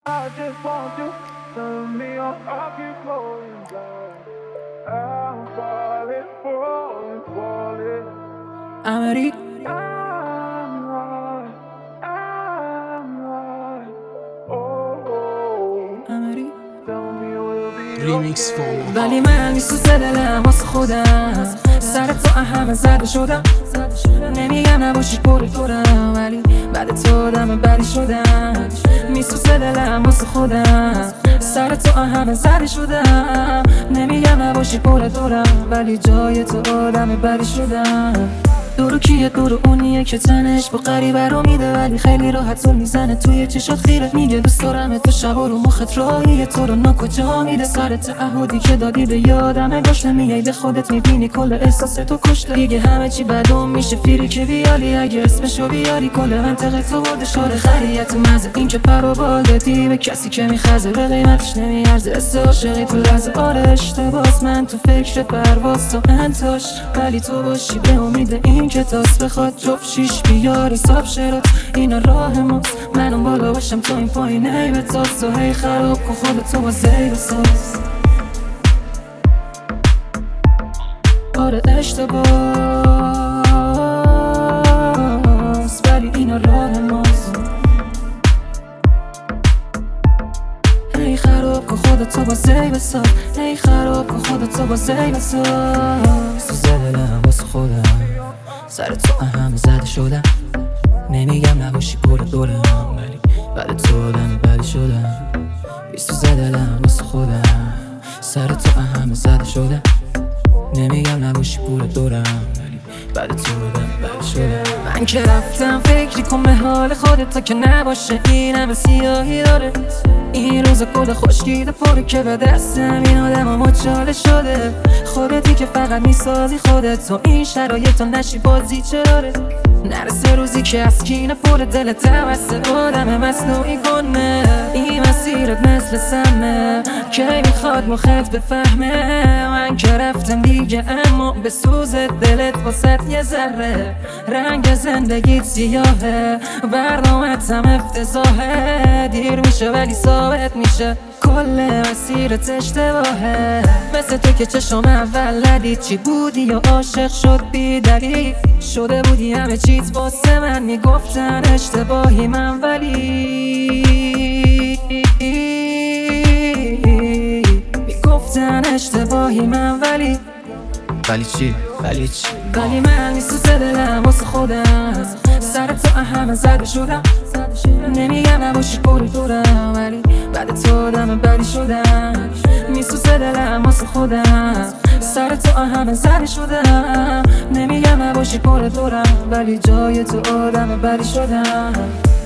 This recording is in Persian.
I just want you. Turn me on, I'll keep going down. I'm falling, falling, falling. عمری I'm right. Oh, عمری tell me we'll be ریمیکس okay. فورمات ولی من نیست تو دلم واسه خودم سر تو همه زده شدم نمیگم نباشی پر دورم ولی بعد تو آدم بدی شدم نیست تو دلم واسه خودم سر تو همه زده شدم نمیگم نباشی پر دورم ولی جای تو آدم بدی شدم دورو کیه دورو اونیه که تنش با غریبه رو میده ولی خیلی راحت زل میزنه توی چشات خیره میگه دوست دارم تو شب رو مخت راهیه تو رو ناکجا میده سر تعهدی که دادی به یادمه باش نمیای به خودت میبینی کل احساس تو کشته دیگه همه چی بدوم میشه فیری که بیالی اگه اسمشو بیاری کل منطقه تو برده شاره خریت مزه این که پر و بال دادی به کسی که میخزه به قیمتش نمیارزه اسه عاشقی تو لحظه آره اشتباس من تو فکر پرواز تو انتاش ولی تو باشی به امید این که تاس بخواد جفت شیش بیار حساب شرات اینا راه ماست من اون بالا باشم تو این پایین ای به تاس تو هی خراب کن خودتو با زیر ساز آره اشتباس ولی اینا راه ماست هی خراب کن خودتو با زیر ساز هی خراب کن خودتو با زیر ساز تو زدلم واسه خودم سر تو همه زده شدم نمیگم نباشی پر دورم ولی بعد تو آدم بدی شدم بیستو زدلم واسه خودم سر تو همه زده شدم نمیگم نباشی پر دورم ولی بعد تو آدم بدی شدم من که رفتم فکری کن به حال خودت تا که نباشه این همه سیاهی داره این روزا کل خوشگیده پره که به دستم این آدم ها مچاله شده خودتی که فقط میسازی خودت تو این شرایط نشی بازی چه داره نرسه روزی که از کینه پر دل توسط آدم مصنوعی کنه این مسیرت مثل سمه که میخواد مخت بفهمه من که رفتم دیگه اما به سوز دلت واسط یه ذره رنگ زندگیت سیاهه برنامت هم افتضاحه دیر میشه ولی ثابت میشه کل مسیرت اشتباهه مثل تو که چشم اول ندید چی بودی یا عاشق شد بی دلیل شده بودی همه چیز واسه من میگفتن اشتباهی من ولی میگفتن اشتباهی من ولی چی؟ ولی من نیست تو دلم واسه خودم سر تو همه زده شدم نمیگم نباشی پر دورم ولی بعد تو آدم بدی شدم نیست تو دلم واسه خودم سر تو همه زده شدم نمیگم نباشی پر دورم ولی جای تو آدم بدی شدم